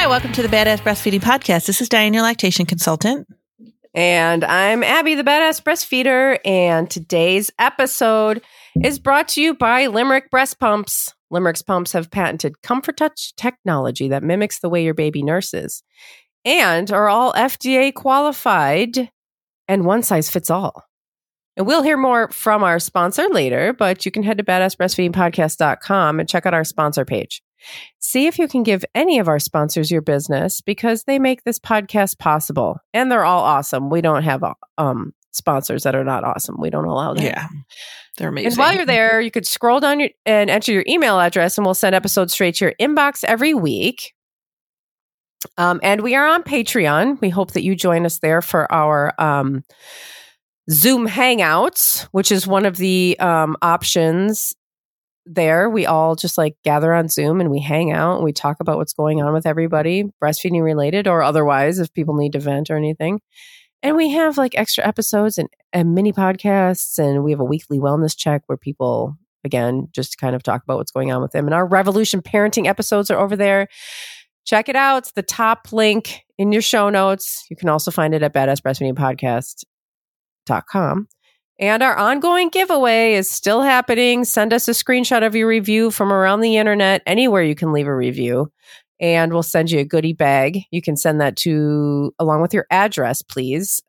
welcome to the Badass Breastfeeding Podcast. This is Diane, your lactation consultant. And I'm Abby, the Badass Breastfeeder. And today's episode is brought to you by Limerick Breast Pumps. Limerick's pumps have patented Comfort Touch technology that mimics the way your baby nurses and are all FDA qualified and one size fits all. And we'll hear more from our sponsor later, but you can head to badassbreastfeedingpodcast.com and check out our sponsor page. See if you can give any of our sponsors your business because they make this podcast possible. And they're all awesome. We don't have sponsors that are not awesome. We don't allow that. Yeah, they're amazing. And while you're there, you could scroll down and enter your email address, and we'll send episodes straight to your inbox every week. And we are on Patreon. We hope that you join us there for our Zoom Hangouts, which is one of the options there. We all just like gather on Zoom and we hang out and we talk about what's going on with everybody, breastfeeding related or otherwise, if people need to vent or anything. And we have like extra episodes and mini podcasts, and we have a weekly wellness check where people, again, just kind of talk about what's going on with them. And our Revolution Parenting episodes are over there. Check it out. It's the top link in your show notes. You can also find it at badassbreastfeedingpodcast.com. And our ongoing giveaway is still happening. Send us a screenshot of your review from around the internet, anywhere you can leave a review, and we'll send you a goodie bag. You can send that to, along with your address, please,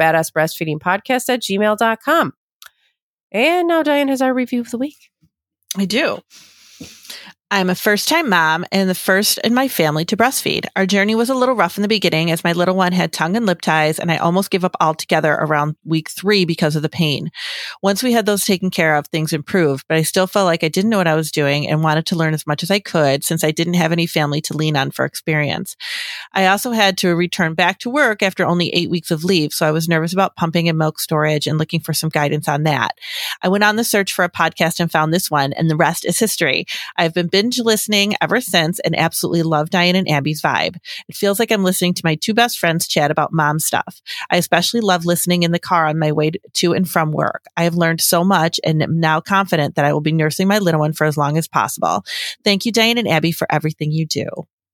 badassbreastfeedingpodcast@gmail.com. And now Diane has our review of the week. I do. I'm a first-time mom and the first in my family to breastfeed. Our journey was a little rough in the beginning as my little one had tongue and lip ties, and I almost gave up altogether around week 3 because of the pain. Once we had those taken care of, things improved, but I still felt like I didn't know what I was doing and wanted to learn as much as I could since I didn't have any family to lean on for experience. I also had to return back to work after only 8 weeks of leave, so I was nervous about pumping and milk storage and looking for some guidance on that. I went on the search for a podcast and found this one, and the rest is history. I've been binge listening ever since and absolutely love Diane and Abby's vibe. It feels like I'm listening to my two best friends chat about mom stuff. I especially love listening in the car on my way to and from work. I have learned so much and am now confident that I will be nursing my little one for as long as possible. Thank you, Diane and Abby, for everything you do.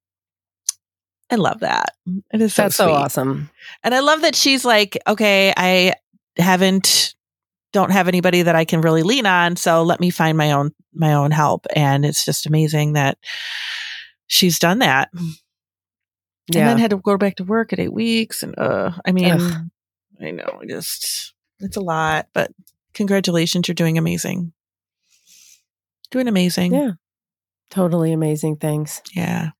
I love that. It is so That's sweet. so awesome. And I love that she's like, okay, I don't have anybody that I can really lean on, so let me find my own help. And it's just amazing that she's done that. Yeah. And then had to go back to work at 8 weeks. And I know, it's a lot, but congratulations, you're doing amazing. Doing amazing. Yeah. Totally amazing. Thanks. Yeah.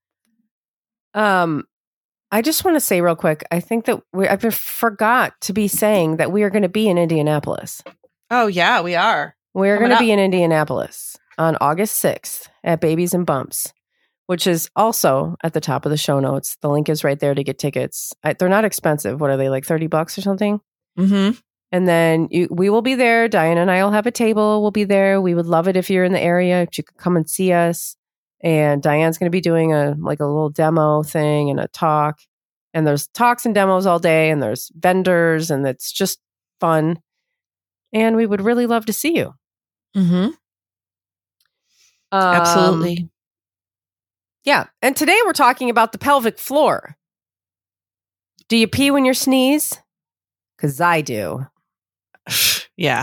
I just want to say real quick, I think that I forgot to be saying that we are going to be in Indianapolis. Oh, yeah, we are. We're going to be in Indianapolis on August 6th at Babies and Bumps, which is also at the top of the show notes. The link is right there to get tickets. They're not expensive. What are they, like $30 or something? Mm-hmm. And then we will be there. Diane and I will have a table. We'll be there. We would love it if you're in the area, if you could come and see us. And Diane's going to be doing a little demo thing and a talk. And there's talks and demos all day, and there's vendors, and it's just fun. And we would really love to see you. Mm-hmm. Absolutely. Yeah. And today we're talking about the pelvic floor. Do you pee when you sneeze? Because I do. Yeah.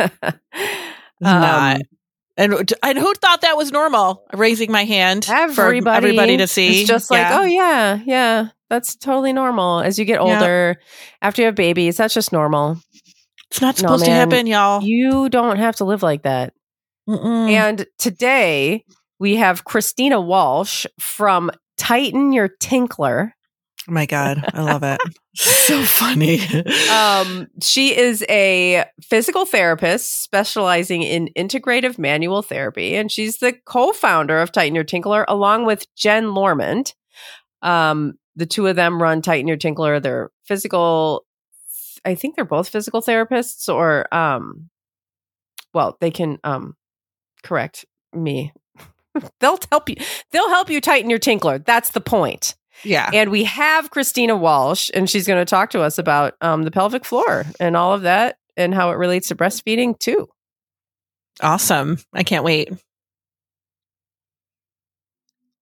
Not. And who thought that was normal? Raising my hand for everybody to see. It's just like, oh, yeah, that's totally normal. As you get older, after you have babies, that's just normal. It's not supposed to happen, y'all. You don't have to live like that. Mm-mm. And today we have Christina Walsh from Tighten Your Tinkler. Oh my God, I love it. So funny. She is a physical therapist specializing in integrative manual therapy, and she's the co-founder of Tighten Your Tinkler along with Jen Lormand. The two of them run Tighten Your Tinkler. They're physical. I think they're both physical therapists, or they can correct me. They'll help you. They'll help you tighten your tinkler. That's the point. Yeah. And we have Christina Walsh, and she's going to talk to us about the pelvic floor and all of that and how it relates to breastfeeding too. Awesome. I can't wait.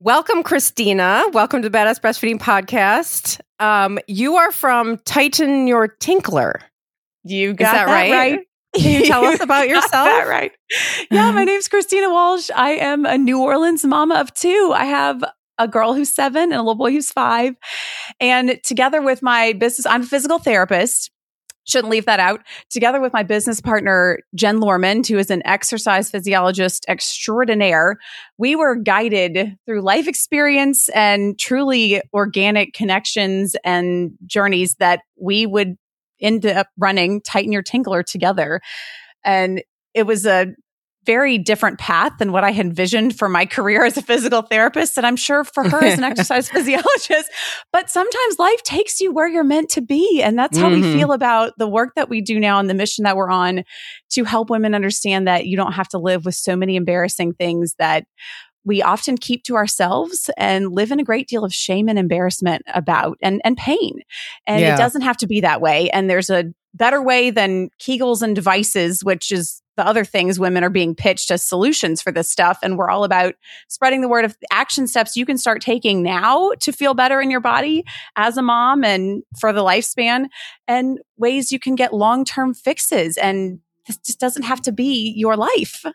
Welcome, Christina. Welcome to the Badass Breastfeeding Podcast. You are from Tighten Your Tinkler. You got that right. Can you tell us about yourself? That right. Yeah, my name's Christina Walsh. I am a New Orleans mama of 2. I have a girl who's 7 and a little boy who's 5. And together with my business, I'm a physical therapist. Shouldn't leave that out. Together with my business partner, Jen Lormond, who is an exercise physiologist extraordinaire, we were guided through life experience and truly organic connections and journeys that we would end up running Tighten Your Tinkler together. And it was a very different path than what I had envisioned for my career as a physical therapist. And I'm sure for her as an exercise physiologist, but sometimes life takes you where you're meant to be. And that's how we feel about the work that we do now and the mission that we're on to help women understand that you don't have to live with so many embarrassing things that we often keep to ourselves and live in a great deal of shame and embarrassment about and pain. And it doesn't have to be that way. And there's a better way than Kegels and devices, which is the other things women are being pitched as solutions for this stuff. And we're all about spreading the word of action steps you can start taking now to feel better in your body as a mom and for the lifespan, and ways you can get long-term fixes. And this just doesn't have to be your life.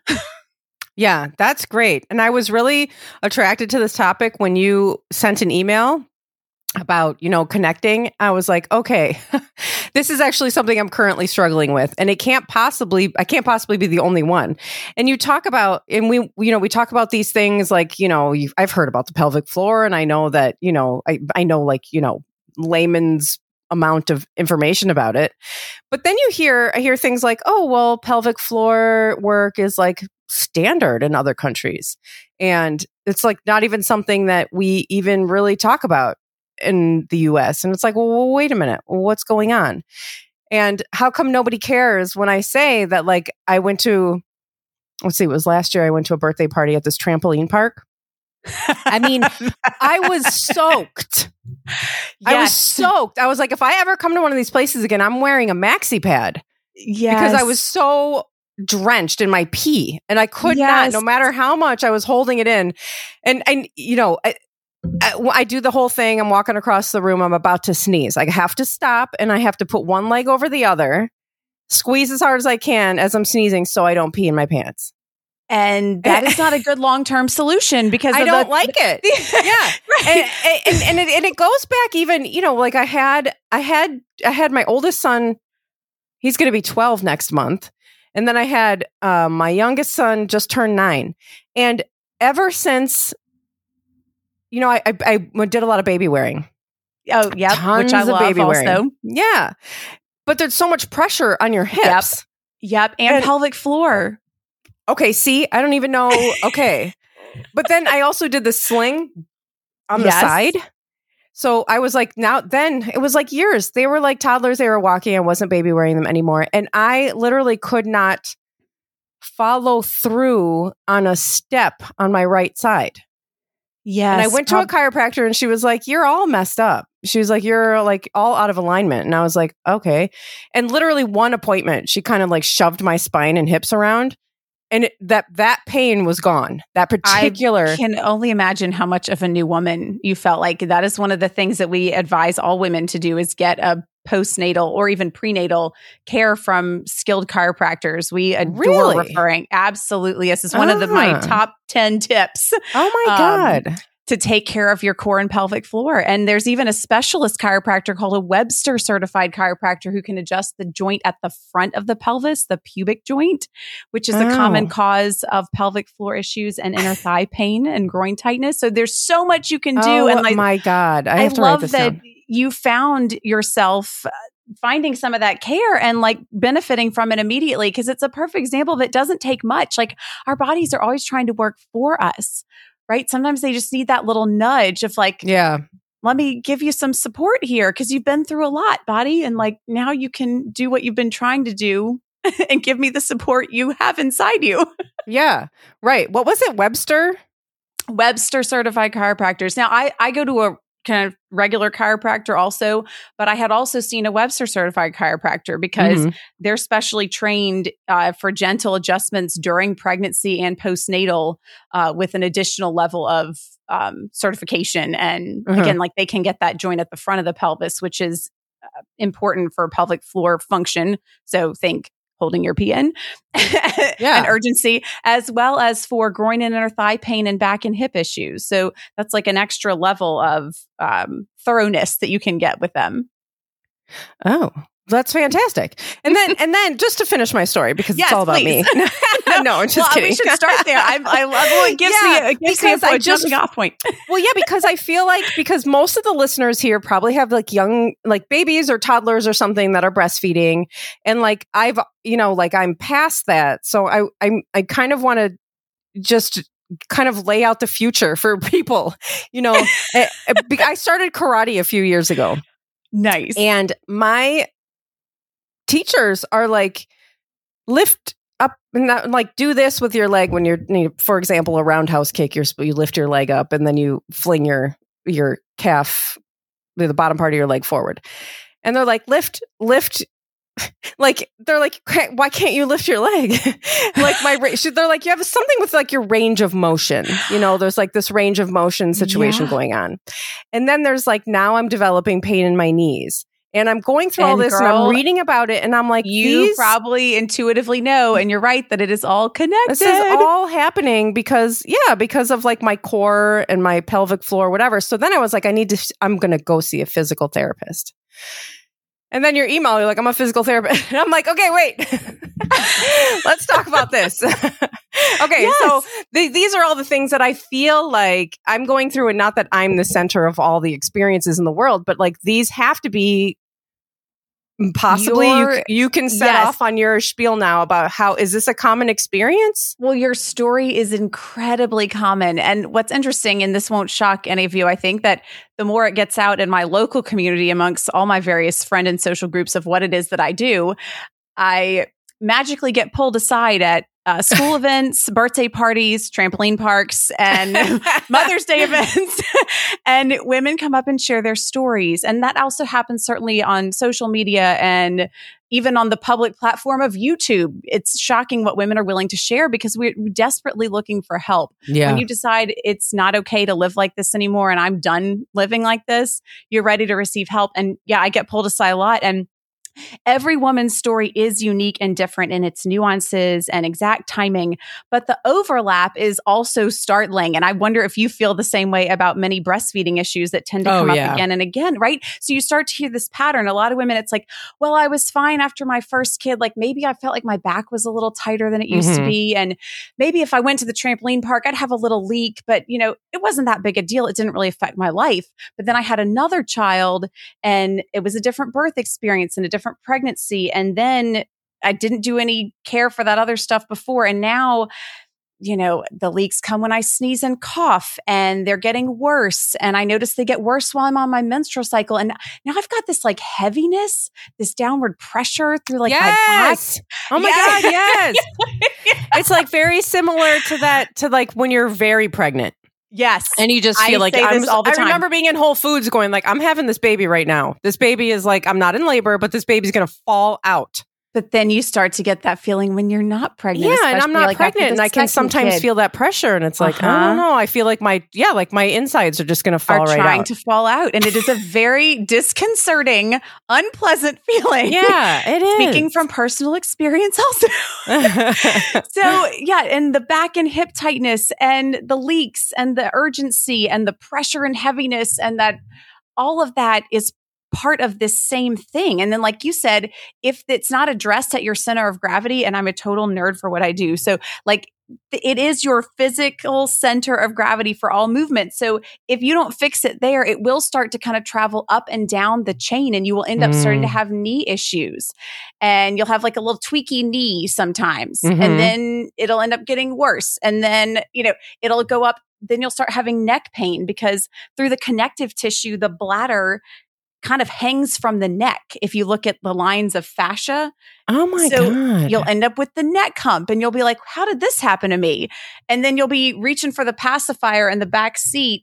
Yeah, that's great. And I was really attracted to this topic when you sent an email about, connecting. I was like, okay, this is actually something I'm currently struggling with, and I can't possibly be the only one. And you talk about, and we talk about these things like, I've heard about the pelvic floor, and I know that, I know layman's amount of information about it. But then I hear things like, oh, well, pelvic floor work is like standard in other countries. And it's like not even something that we even really talk about in the US. And it's like, well, wait a minute, what's going on? And how come nobody cares when I say that, like, I went to, it was last year, I went to a birthday party at this trampoline park. I mean, I was soaked. Yes. I was soaked. I was like, if I ever come to one of these places again, I'm wearing a maxi pad. Yes. Because I was so drenched in my pee, and I could not, no matter how much I was holding it in. And I do the whole thing. I'm walking across the room. I'm about to sneeze. I have to stop, and I have to put one leg over the other, squeeze as hard as I can as I'm sneezing so I don't pee in my pants. And that is not a good long-term solution because I don't like it. Yeah. Right. And it goes back even, like I had my oldest son, he's going to be 12 next month. And then I had my youngest son just turned 9. And ever since, I did a lot of baby wearing. Oh, yeah. Tons which I love baby also. Wearing. Yeah. But there's so much pressure on your hips. Yep. And pelvic floor. Okay. See, I don't even know. Okay. But then I also did the sling on the side. So I was like, then it was like years. They were like toddlers. They were walking. I wasn't baby wearing them anymore. And I literally could not follow through on a step on my right side. Yes. And I went to a chiropractor, and she was like, you're all messed up. She was like, you're like all out of alignment. And I was like, okay. And literally one appointment, she kind of like shoved my spine and hips around. And that pain was gone. That particular... I can only imagine how much of a new woman you felt like. That is one of the things that we advise all women to do, is get a postnatal or even prenatal care from skilled chiropractors. We adore referring. Absolutely. This is one of my top 10 tips. Oh my God. To take care of your core and pelvic floor. And there's even a specialist chiropractor called a Webster certified chiropractor who can adjust the joint at the front of the pelvis, the pubic joint, which is a common cause of pelvic floor issues and inner thigh pain and groin tightness. So there's so much you can do. Oh and my God. I have to love write this that down. You found yourself finding some of that care and like benefiting from it immediately, because it's a perfect example that doesn't take much. Like, our bodies are always trying to work for us. Right? Sometimes they just need that little nudge of like, let me give you some support here because you've been through a lot, body. And like, now you can do what you've been trying to do and give me the support you have inside you. Yeah. Right. What was it? Webster certified chiropractors. Now I go to kind of regular chiropractor also, but I had also seen a Webster certified chiropractor because they're specially trained for gentle adjustments during pregnancy and postnatal with an additional level of certification. And again, like they can get that joint at the front of the pelvis, which is important for pelvic floor function. So think holding your pee in and urgency, as well as for groin and inner thigh pain and back and hip issues. So that's like an extra level of thoroughness that you can get with them. Oh, that's fantastic. And then just to finish my story, because it's all about me. No, I'm just kidding. We should start there. I love, well, it gives me a jumping off point. Well, yeah, because I feel like, because most of the listeners here probably have like young, like babies or toddlers or something that are breastfeeding. And like, I've, like I'm past that. So I kind of want to just kind of lay out the future for people, I started karate a few years ago. Nice. And my teachers are like, lift up and like do this with your leg when you're, for example, a roundhouse kick, you lift your leg up and then you fling your calf, the bottom part of your leg forward. And they're like, lift. Like, they're like, why can't you lift your leg? Like they're like, you have something with like your range of motion. There's like this range of motion situation going on. And then there's like, now I'm developing pain in my knees. And I'm going through all this and I'm reading about it and I'm like, you probably intuitively know, and you're right that it is all connected. This is all happening because of like my core and my pelvic floor, whatever. So then I was like, I'm going to go see a physical therapist. And then your email, you're like, I'm a physical therapist. And I'm like, okay, wait, let's talk about this. Okay. So these are all the things that I feel like I'm going through, and not that I'm the center of all the experiences in the world, but like these have to be possibly you can set off on your spiel now about how, is this a common experience? Well, your story is incredibly common. And what's interesting, and this won't shock any of you, I think that the more it gets out in my local community amongst all my various friend and social groups of what it is that I do, I magically get pulled aside at school events, birthday parties, trampoline parks, and Mother's Day events. And women come up and share their stories. And that also happens certainly on social media and even on the public platform of YouTube. It's shocking what women are willing to share because we're desperately looking for help. Yeah. When you decide it's not okay to live like this anymore and I'm done living like this, you're ready to receive help. And I get pulled aside a lot. And every woman's story is unique and different in its nuances and exact timing, but the overlap is also startling. And I wonder if you feel the same way about many breastfeeding issues that tend to come up again and again, right? So you start to hear this pattern. A lot of women, it's like, well, I was fine after my first kid. Like maybe I felt like my back was a little tighter than it used to be. And maybe if I went to the trampoline park, I'd have a little leak, but it wasn't that big a deal. It didn't really affect my life. But then I had another child and it was a different birth experience and a different pregnancy. And then I didn't do any care for that other stuff before. And now, the leaks come when I sneeze and cough and they're getting worse. And I notice they get worse while I'm on my menstrual cycle. And now I've got this like heaviness, this downward pressure through like my back. Oh my God. Yes. It's like very similar to that, to like when you're very pregnant. Yes. And you just feel like, all the time. I remember being in Whole Foods going like, I'm having this baby right now. This baby is like, I'm not in labor, but this baby's going to fall out. But then you start to get that feeling when you're not pregnant. Yeah, and I'm not pregnant, and I can sometimes feel that pressure, and it's like, I don't know. I feel like my insides are just going to fall right out. Are trying to fall out, and it is a very disconcerting, unpleasant feeling. Yeah, it is. Speaking from personal experience also. So, and the back and hip tightness, and the leaks, and the urgency, and the pressure and heaviness, and that all of that is part of this same thing. And then, like you said, if it's not addressed at your center of gravity, and I'm a total nerd for what I do. So like it is your physical center of gravity for all movement. So if you don't fix it there, it will start to kind of travel up and down the chain, and you will end up starting to have knee issues, and you'll have like a little tweaky knee sometimes. And then it'll end up getting worse. And then, it'll go up. Then you'll start having neck pain because through the connective tissue, the bladder kind of hangs from the neck. If you look at the lines of fascia. Oh my God. You'll end up with the neck hump, and you'll be like, how did this happen to me? And then you'll be reaching for the pacifier in the back seat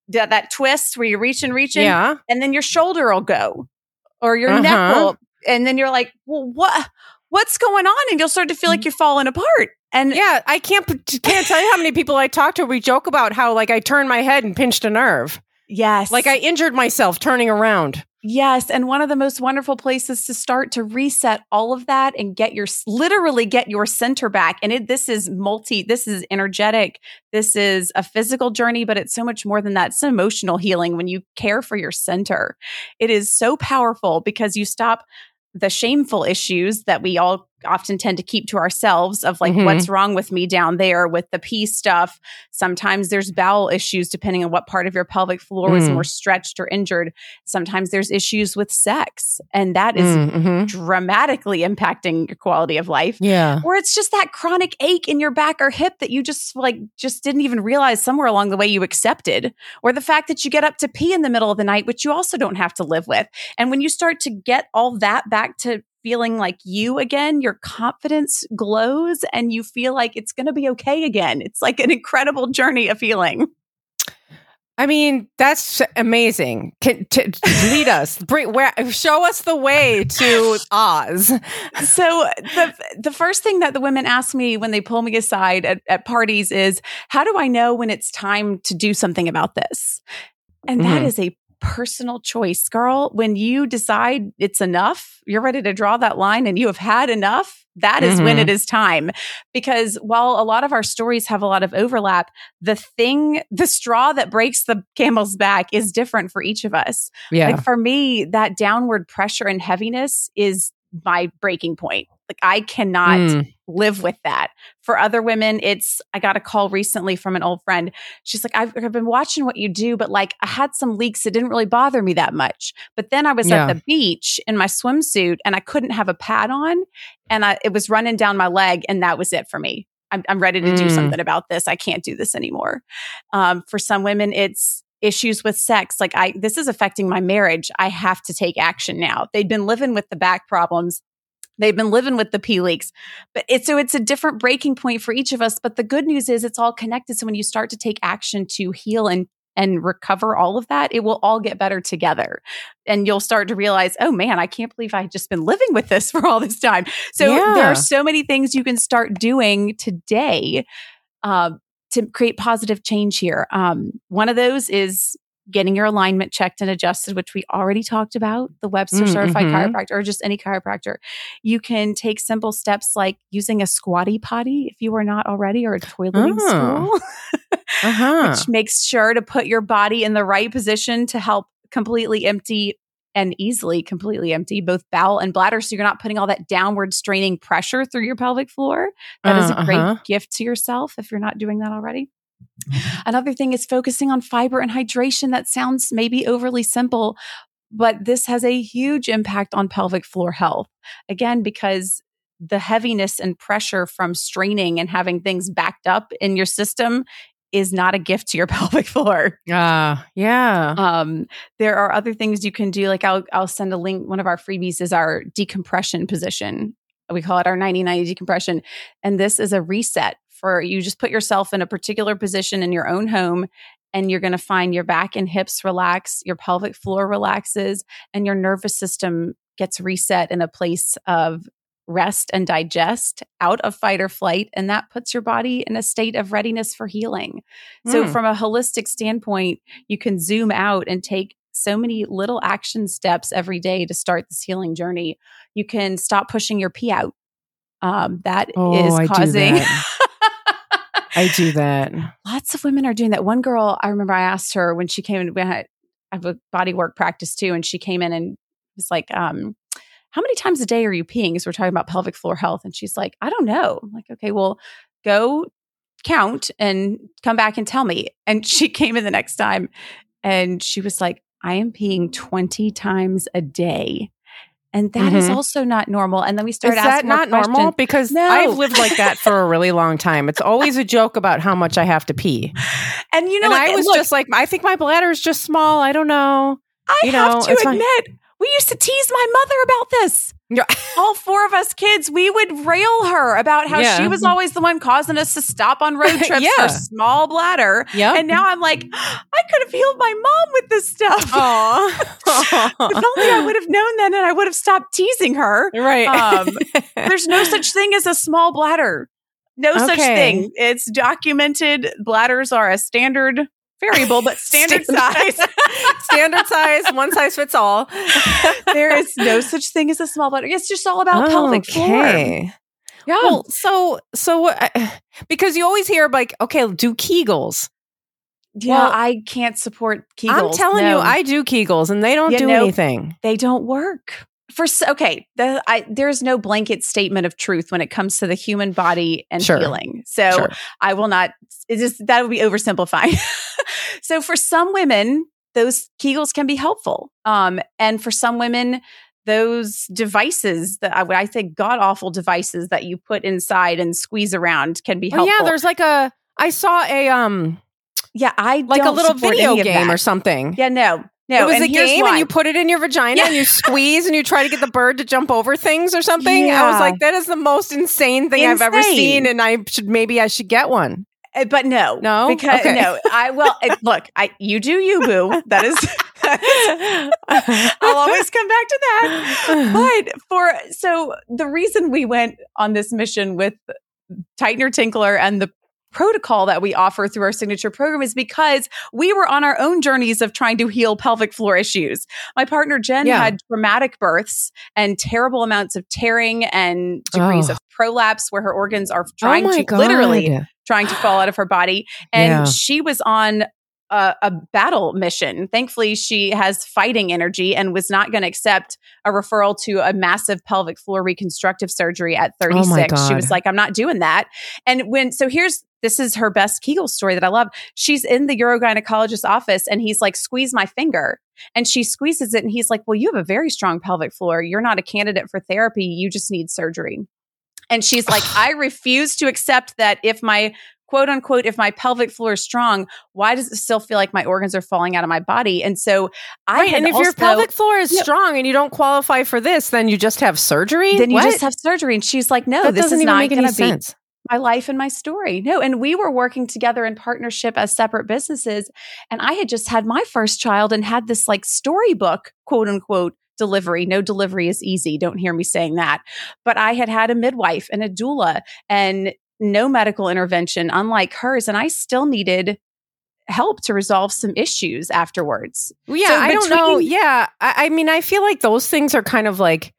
that twist where you're reaching, Yeah. and then your shoulder will go or your neck will, and then you're like, well, what's going on? And you'll start to feel like you're falling apart. And yeah, I can't tell you how many people I talk to. We joke about how like I turned my head and pinched a nerve. Yes. Like I injured myself turning around. Yes. And one of the most wonderful places to start to reset all of that and literally get your center back. And this is energetic. This is a physical journey, but it's so much more than that. It's an emotional healing when you care for your center. It is so powerful because you stop the shameful issues that we all often tend to keep to ourselves of like, what's wrong with me down there with the pee stuff. Sometimes there's bowel issues depending on what part of your pelvic floor is more stretched or injured. Sometimes there's issues with sex, and that is dramatically impacting your quality of life. Yeah. Or it's just that chronic ache in your back or hip that you just didn't even realize somewhere along the way you accepted. Or the fact that you get up to pee in the middle of the night, which you also don't have to live with. And when you start to get all that back to feeling like you again, your confidence glows and you feel like it's going to be okay again. It's like an incredible journey of healing. I mean, that's amazing. Lead us, show us the way to Oz. So the first thing that the women ask me when they pull me aside at parties is, how do I know when it's time to do something about this? And that is a personal choice, girl. When you decide it's enough, you're ready to draw that line and you have had enough, that is when it is time. Because while a lot of our stories have a lot of overlap, the straw that breaks the camel's back is different for each of us. Yeah. Like for me, that downward pressure and heaviness is my breaking point. Like I cannot live with that. For other women, I got a call recently from an old friend. She's like, I've been watching what you do, but like I had some leaks. It didn't really bother me that much. But then I was at the beach in my swimsuit and I couldn't have a pad on and it was running down my leg and that was it for me. I'm ready to do something about this. I can't do this anymore. For some women, it's issues with sex. Like this is affecting my marriage. I have to take action now. They'd been living with the back problems. They've been living with the pee leaks, but it's a different breaking point for each of us. But the good news is it's all connected. So when you start to take action to heal and recover all of that, it will all get better together. And you'll start to realize, oh man, I can't believe I've just been living with this for all this time. So there are so many things you can start doing today to create positive change here. One of those is getting your alignment checked and adjusted, which we already talked about, the Webster certified chiropractor or just any chiropractor. You can take simple steps like using a squatty potty if you are not already, or a toileting stool, which makes sure to put your body in the right position to help completely empty and easily completely empty both bowel and bladder. So you're not putting all that downward straining pressure through your pelvic floor. That is a great gift to yourself if you're not doing that already. Another thing is focusing on fiber and hydration. That sounds maybe overly simple, but this has a huge impact on pelvic floor health. Again, because the heaviness and pressure from straining and having things backed up in your system is not a gift to your pelvic floor. Yeah. There are other things you can do. Like I'll send a link. One of our freebies is our decompression position. We call it our 90-90 decompression. And this is a reset for you. Just put yourself in a particular position in your own home and you're going to find your back and hips relax, your pelvic floor relaxes, and your nervous system gets reset in a place of rest and digest, out of fight or flight. And that puts your body in a state of readiness for healing. So from a holistic standpoint, you can zoom out and take so many little action steps every day to start this healing journey. You can stop pushing your pee out. That is causing... I do that. Lots of women are doing that. One girl, I remember I asked her when she came in, I have a body work practice too. And she came in and was like, how many times a day are you peeing? Because we're talking about pelvic floor health. And she's like, I don't know. I'm like, okay, well, go count and come back and tell me. And she came in the next time and she was like, I am peeing 20 times a day. And that is also not normal. And then we started asking more questions. Is that not normal? Because I've lived like that for a really long time. It's always a joke about how much I have to pee. And you know, I was just like, I think my bladder is just small. I don't know. I have to admit, we used to tease my mother about this. Yeah. All four of us kids, we would rail her about how she was always the one causing us to stop on road trips for small bladder. Yep. And now I'm like, I I could have healed my mom with this stuff. If only I would have known then, and I would have stopped teasing her. Right. There's no such thing as a small bladder. No such thing. It's documented. Bladders are a standard variable, but standard size. Standard size, one size fits all. There is no such thing as a small bladder. It's just all about pelvic floor. Yeah. Well, so because you always hear like, okay, do Kegels. Yeah, well, I can't support Kegels. I'm telling you, I do Kegels and they don't do anything. They don't work. There's no blanket statement of truth when it comes to the human body and healing. So I will not, that would be oversimplifying. So for some women, those Kegels can be helpful. And for some women, those devices that I think god awful devices that you put inside and squeeze around can be helpful. Yeah, there's like I saw a I like a little video game or something. Yeah, no. It was a game and you put it in your vagina and you squeeze and you try to get the bird to jump over things or something. Yeah. I was like, that is the most insane thing I've ever seen, and I should get one. But no, because look, you do you, boo. That is, I'll always come back to that. But so the reason we went on this mission with Tightener Tinkler and the protocol that we offer through our signature program is because we were on our own journeys of trying to heal pelvic floor issues. My partner Jen had traumatic births and terrible amounts of tearing and degrees of prolapse where her organs are trying to fall out of her body. And she was on a battle mission. Thankfully, she has fighting energy and was not going to accept a referral to a massive pelvic floor reconstructive surgery at 36. She was like, I'm not doing that. And this is her best Kegel story that I love. She's in the urogynecologist's office and he's like, squeeze my finger. And she squeezes it and he's like, well, you have a very strong pelvic floor. You're not a candidate for therapy. You just need surgery. And she's like, I refuse to accept that if my quote unquote, if my pelvic floor is strong, why does it still feel like my organs are falling out of my body? And so and if your pelvic floor is strong and you don't qualify for this, then you just have surgery? Then you just have surgery. And she's like, no, this is not going to be my life and my story. No. And we were working together in partnership as separate businesses. And I had just had my first child and had this like storybook, quote unquote, delivery. No delivery is easy. Don't hear me saying that. But I had a midwife and a doula and no medical intervention, unlike hers. And I still needed help to resolve some issues afterwards. Well, yeah, I don't know. Yeah. I mean, I feel like those things are kind of like,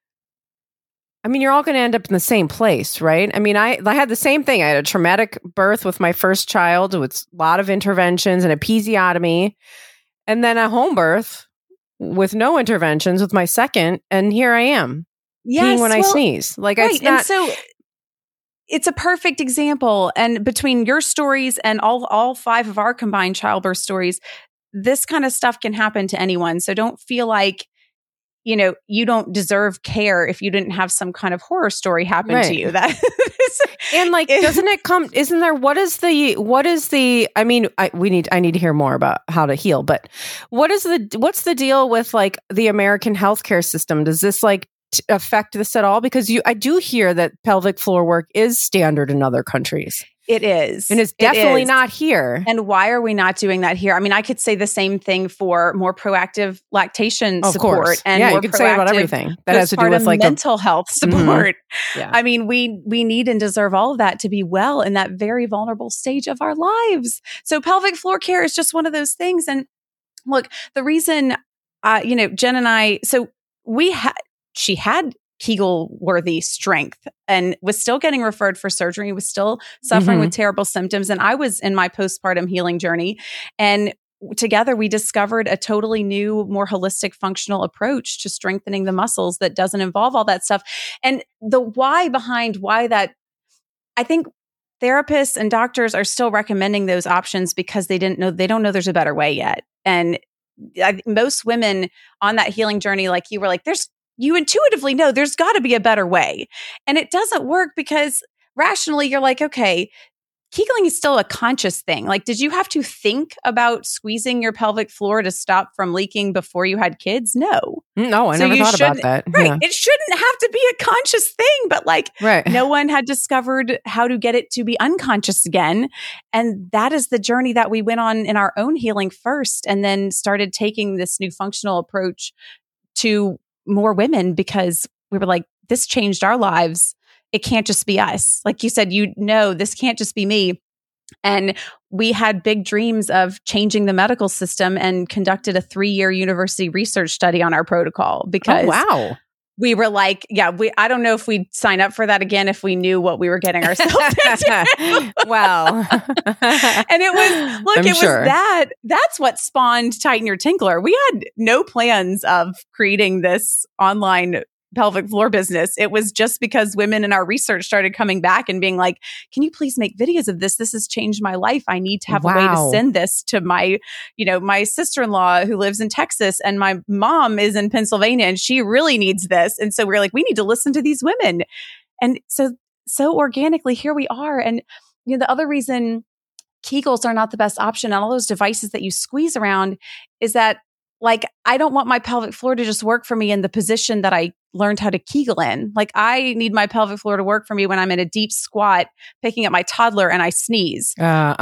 I mean, you're all going to end up in the same place, right? I mean, I had the same thing. I had a traumatic birth with my first child with a lot of interventions and episiotomy, and then a home birth with no interventions with my second. And here I am peeing when I sneeze. Like, it's not. And so it's a perfect example. And between your stories and all 5 of our combined childbirth stories, this kind of stuff can happen to anyone. So don't feel like, you don't deserve care if you didn't have some kind of horror story happen to you. That and like, doesn't it come? Isn't there? What is the? I mean, I need to hear more about how to heal. But what's the deal with like the American healthcare system? Does this like affect this at all? Because I do hear that pelvic floor work is standard in other countries. It is. And it's definitely not here. And why are we not doing that here? I mean, I could say the same thing for more proactive lactation support. And you could say about everything that has to do with like mental health support. Mm-hmm. Yeah. I mean, we need and deserve all of that to be well in that very vulnerable stage of our lives. So pelvic floor care is just one of those things. And look, the reason, Jen and I, so she had Kegel-worthy strength and was still getting referred for surgery, was still suffering with terrible symptoms. And I was in my postpartum healing journey. And together we discovered a totally new, more holistic functional approach to strengthening the muscles that doesn't involve all that stuff. And the why behind why that, I think therapists and doctors are still recommending those options because they don't know there's a better way yet. And most women on that healing journey, like you were like, you intuitively know there's got to be a better way. And it doesn't work because rationally you're like, okay, Kegels is still a conscious thing. Like, did you have to think about squeezing your pelvic floor to stop from leaking before you had kids? No. No, I never thought about that. Right. Yeah. It shouldn't have to be a conscious thing, but like no one had discovered how to get it to be unconscious again. And that is the journey that we went on in our own healing first, and then started taking this new functional approach to more women because we were like, this changed our lives. It can't just be us. Like you said, this can't just be me. And we had big dreams of changing the medical system and conducted a 3-year university research study on our protocol because we were like, I don't know if we'd sign up for that again if we knew what we were getting ourselves into. Wow. And it was that's what spawned Tighten Your Tinkler. We had no plans of creating this online pelvic floor business. It was just because women in our research started coming back and being like, can you please make videos of this? This has changed my life. I need to have a way to send this to my, my sister-in-law who lives in Texas, and my mom is in Pennsylvania and she really needs this. And so we're like, we need to listen to these women. And so organically here we are. And the other reason Kegels are not the best option on all those devices that you squeeze around is that, like, I don't want my pelvic floor to just work for me in the position that I learned how to Kegel in. Like, I need my pelvic floor to work for me when I'm in a deep squat, picking up my toddler and I sneeze.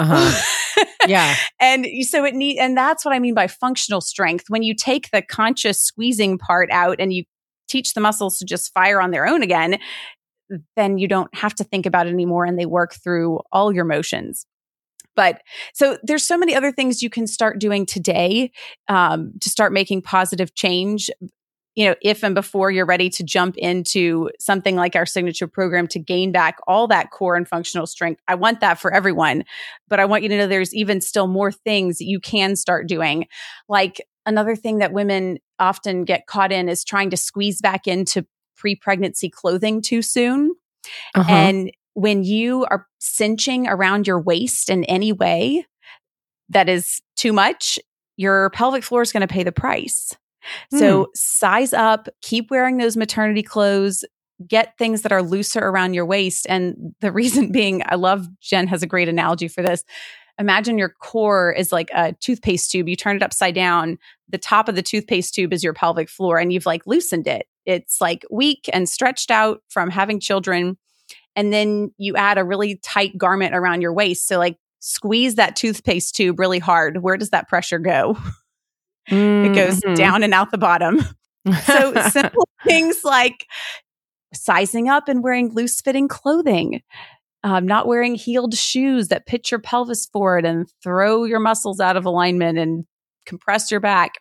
Yeah. And so and that's what I mean by functional strength. When you take the conscious squeezing part out and you teach the muscles to just fire on their own again, then you don't have to think about it anymore and they work through all your motions. But so there's so many other things you can start doing today to start making positive change, if and before you're ready to jump into something like our signature program to gain back all that core and functional strength. I want that for everyone, but I want you to know there's even still more things that you can start doing. Like, another thing that women often get caught in is trying to squeeze back into pre-pregnancy clothing too soon. And when you are cinching around your waist in any way that is too much, your pelvic floor is going to pay the price. So size up, keep wearing those maternity clothes, get things that are looser around your waist. And the reason being, Jen has a great analogy for this. Imagine your core is like a toothpaste tube. You turn it upside down. The top of the toothpaste tube is your pelvic floor, and you've like loosened it. It's like weak and stretched out from having children. And then you add a really tight garment around your waist. So like squeeze that toothpaste tube really hard. Where does that pressure go? It goes down and out the bottom. So simple things like sizing up and wearing loose fitting clothing, not wearing heeled shoes that pitch your pelvis forward and throw your muscles out of alignment and compress your back.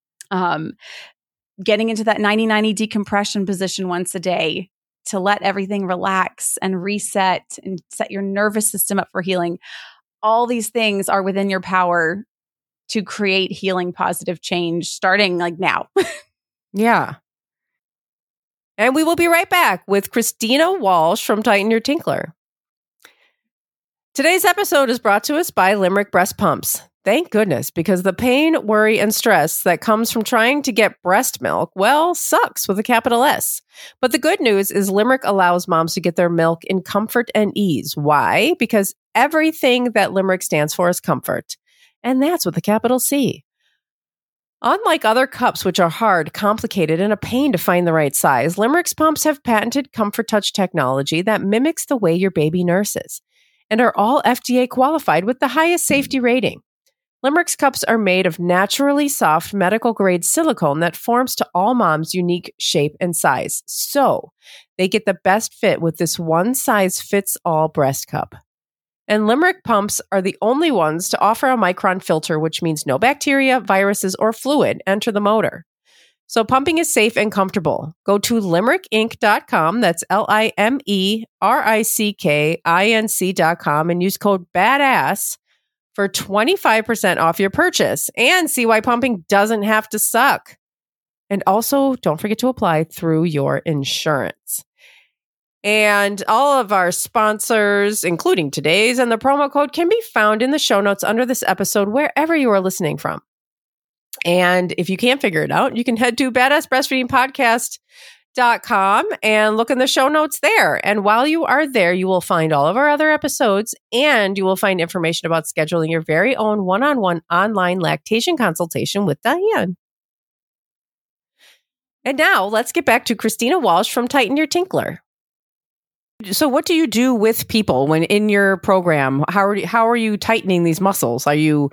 Getting into that 90-90 decompression position once a day to let everything relax and reset and set your nervous system up for healing. All these things are within your power to create healing positive change starting like now. Yeah. And we will be right back with Christina Walsh from Tighten Your Tinkler. Today's episode is brought to us by Limerick Breast Pumps. Thank goodness, because the pain, worry, and stress that comes from trying to get breast milk, sucks with a capital S. But the good news is Limerick allows moms to get their milk in comfort and ease. Why? Because everything that Limerick stands for is comfort. And that's with a capital C. Unlike other cups, which are hard, complicated, and a pain to find the right size, Limerick's pumps have patented Comfort Touch technology that mimics the way your baby nurses and are all FDA qualified with the highest safety rating. Limerick's cups are made of naturally soft medical-grade silicone that forms to all moms' unique shape and size. So they get the best fit with this one-size-fits-all breast cup. And Limerick pumps are the only ones to offer a micron filter, which means no bacteria, viruses, or fluid enter the motor. So pumping is safe and comfortable. Go to limerickinc.com, that's LIMERICKINC.com, and use code BADASS for 25% off your purchase, and see why pumping doesn't have to suck. And also, don't forget to apply through your insurance. And all of our sponsors, including today's, and the promo code can be found in the show notes under this episode, wherever you are listening from. And if you can't figure it out, you can head to patreon.com and look in the show notes there. And while you are there, you will find all of our other episodes and you will find information about scheduling your very own one-on-one online lactation consultation with Diane. And now let's get back to Christina Walsh from Tighten Your Tinkler. So what do you do with people when in your program? How are you tightening these muscles? Are you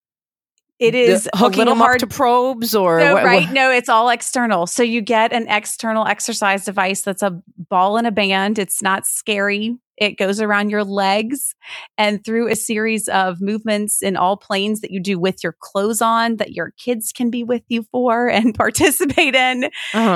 It is hooking them up to probes or no, right? No, it's all external. So you get an external exercise device that's a ball and a band. It's not scary. It goes around your legs and through a series of movements in all planes that you do with your clothes on that your kids can be with you for and participate in.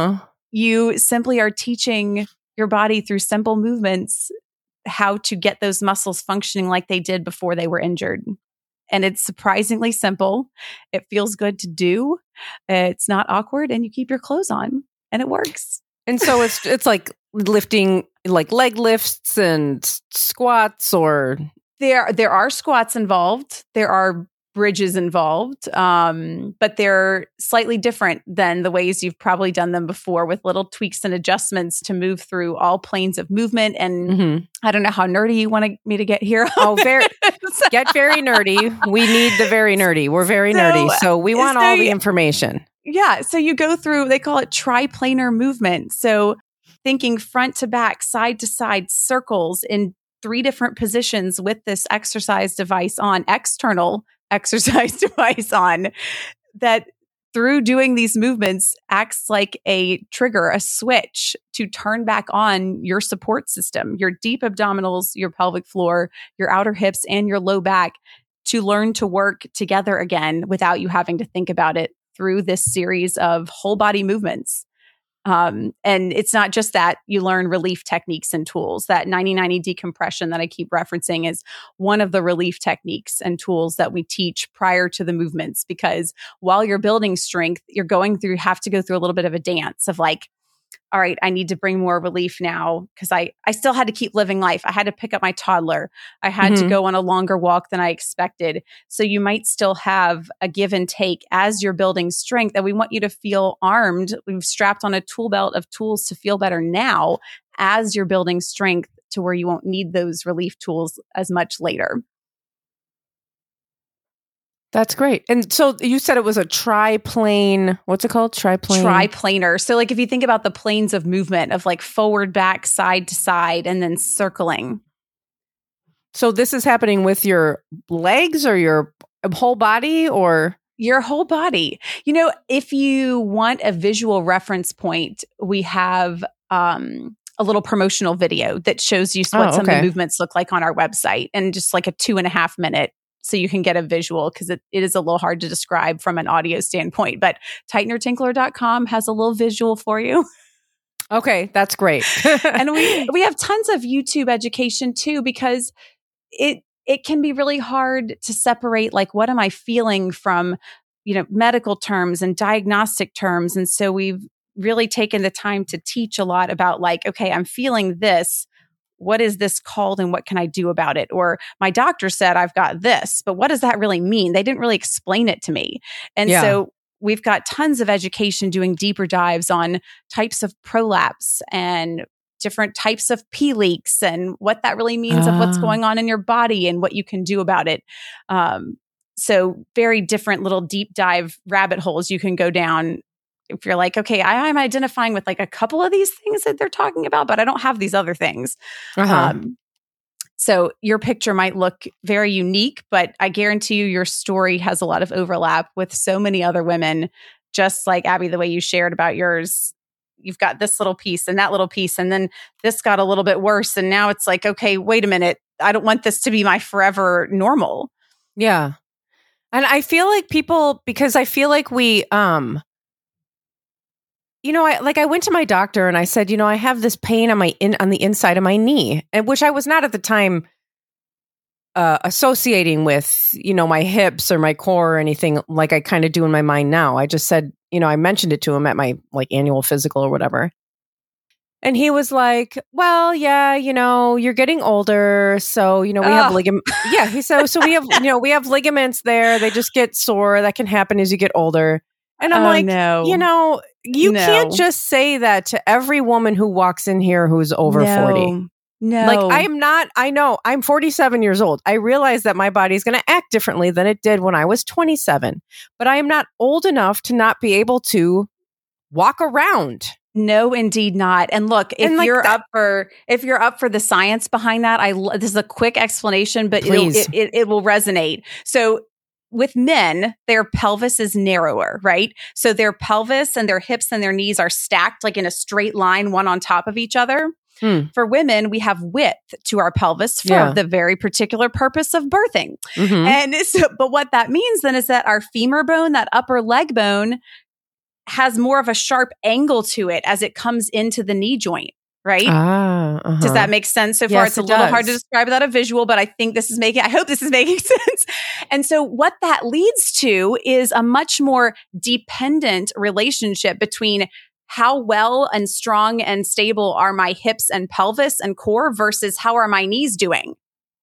You simply are teaching your body through simple movements how to get those muscles functioning like they did before they were injured. And it's surprisingly simple. It feels good to do. It's not awkward and you keep your clothes on and it works. And so it's like lifting like leg lifts and squats or there are squats involved. There are bridges involved. But they're slightly different than the ways you've probably done them before with little tweaks and adjustments to move through all planes of movement. And I don't know how nerdy you want me to get here. Get very nerdy. We need the very nerdy. We're very nerdy. So we want all the information. Yeah. So you go through, they call it triplanar movement. So thinking front to back, side to side, circles in 3 different positions with this exercise device on, external exercise device on, that through doing these movements acts like a trigger, a switch to turn back on your support system, your deep abdominals, your pelvic floor, your outer hips, and your low back to learn to work together again without you having to think about it through this series of whole body movements. And it's not just that. You learn relief techniques and tools. That 90-90 decompression that I keep referencing is one of the relief techniques and tools that we teach prior to the movements, because while you're building strength, you're have to go through a little bit of a dance of like, all right, I need to bring more relief now because I still had to keep living life. I had to pick up my toddler. I had to go on a longer walk than I expected. So you might still have a give and take as you're building strength. And we want you to feel armed. We've strapped on a tool belt of tools to feel better now as you're building strength to where you won't need those relief tools as much later. That's great. And so you said it was a triplane. What's it called? Triplanar. So like if you think about the planes of movement of like forward, back, side to side, and then circling. So this is happening with your legs or your whole body or? Your whole body. You know, if you want a visual reference point, we have a little promotional video that shows you what some of the movements look like on our website, and just like a 2.5 minute. So you can get a visual because it is a little hard to describe from an audio standpoint. But tightenyourtinkler.com has a little visual for you. Okay, that's great. And we have tons of YouTube education too, because it can be really hard to separate like what am I feeling from, medical terms and diagnostic terms. And so we've really taken the time to teach a lot about like, okay, I'm feeling this. What is this called and what can I do about it? Or my doctor said I've got this, but what does that really mean? They didn't really explain it to me. And so we've got tons of education doing deeper dives on types of prolapse and different types of pee leaks and what that really means of what's going on in your body and what you can do about it. So very different little deep dive rabbit holes you can go down if you're like, okay, I'm identifying with like a couple of these things that they're talking about, but I don't have these other things. So your picture might look very unique, but I guarantee you your story has a lot of overlap with so many other women, just like Abby, the way you shared about yours. You've got this little piece and that little piece, and then this got a little bit worse. And now it's like, okay, wait a minute. I don't want this to be my forever normal. Yeah. And I feel like because I feel like we, I went to my doctor and I said, I have this pain on the inside of my knee, and which I was not at the time associating with, my hips or my core or anything like I kind of do in my mind now. I just said, I mentioned it to him at my annual physical or whatever. And he was like, well, yeah, you're getting older. So, we have ligament. Yeah. He said, so we have ligaments there. They just get sore. That can happen as you get older. And I'm no. you No. can't just say that to every woman who walks in here who's over 40. No. Like, I know, I'm 47 years old. I realize that my body is going to act differently than it did when I was 27, but I am not old enough to not be able to walk around. No, indeed not. And look, if like you're up for the science behind that, this is a quick explanation, but it will resonate. So with men, their pelvis is narrower, right? So their pelvis and their hips and their knees are stacked like in a straight line, one on top of each other. For women, we have width to our pelvis for the very particular purpose of birthing. Mm-hmm. And so, but what that means then is that our femur bone, that upper leg bone, has more of a sharp angle to it as it comes into the knee joint, right? Does that make sense so far? Yes, It's a little hard to describe without a visual, but I hope this is making sense. And so what that leads to is a much more dependent relationship between how well and strong and stable are my hips and pelvis and core versus how are my knees doing?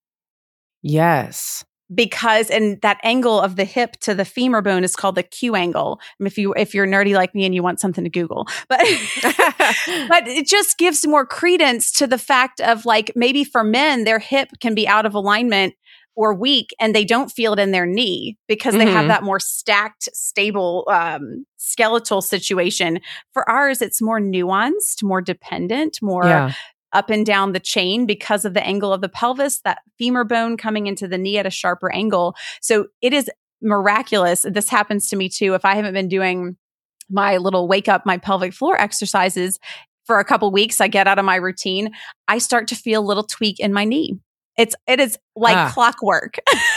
Yes. Because, and that angle of the hip to the femur bone is called the Q angle. If you're nerdy like me and you want something to Google, but it just gives more credence to the fact of like, maybe for men, their hip can be out of alignment or weak and they don't feel it in their knee because they have that more stacked, stable, skeletal situation. For ours, it's more nuanced, more dependent, more up and down the chain because of the angle of the pelvis, that femur bone coming into the knee at a sharper angle. So it is miraculous. This happens to me too. If I haven't been doing my little wake up my pelvic floor exercises for a couple weeks, I get out of my routine, I start to feel a little tweak in my knee. It is like clockwork.